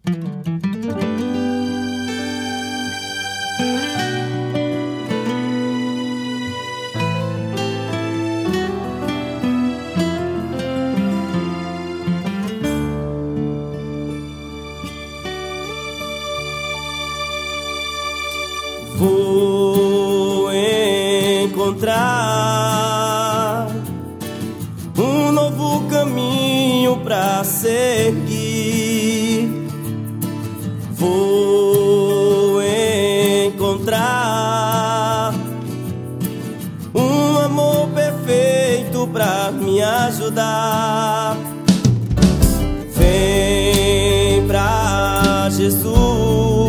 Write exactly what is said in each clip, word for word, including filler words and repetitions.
Vou encontrar um novo caminho pra seguir. Vou encontrar um amor perfeito pra me ajudar. Vem pra Jesus,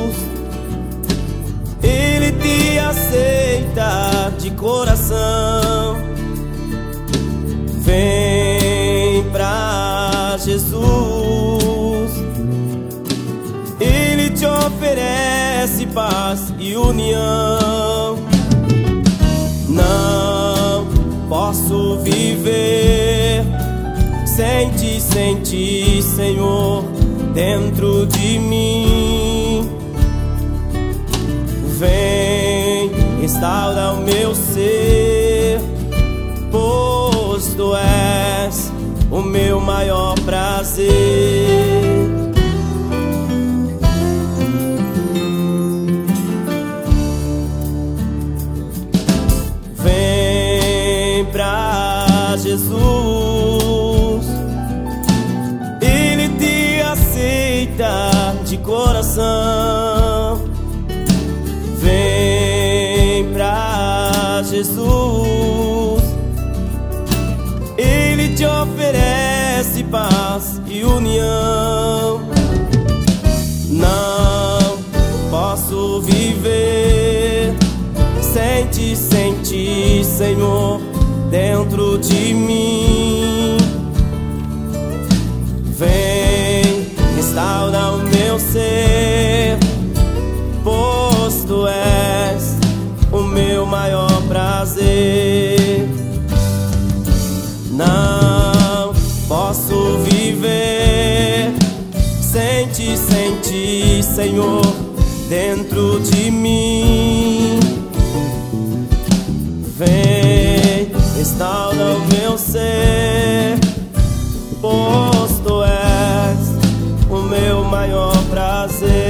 Ele te aceita de coração. Vem pra Jesus, Ele te oferece paz e união. Não posso viver sem ti, sem ti, Senhor, dentro de mim. Vem, restaura o meu ser, pois tu és o meu maior prazer. Vem pra Jesus, Ele te aceita de coração. Vem pra Jesus, Ele te oferece paz e união. Não posso viver sem ti, sem ti, Senhor, dentro de mim. Vem, restaura o meu ser, pois tu és o meu maior prazer. Não posso viver sem ti, sem ti, Senhor, dentro de mim. Vem, restaura o meu ser, pois tu és o meu maior prazer.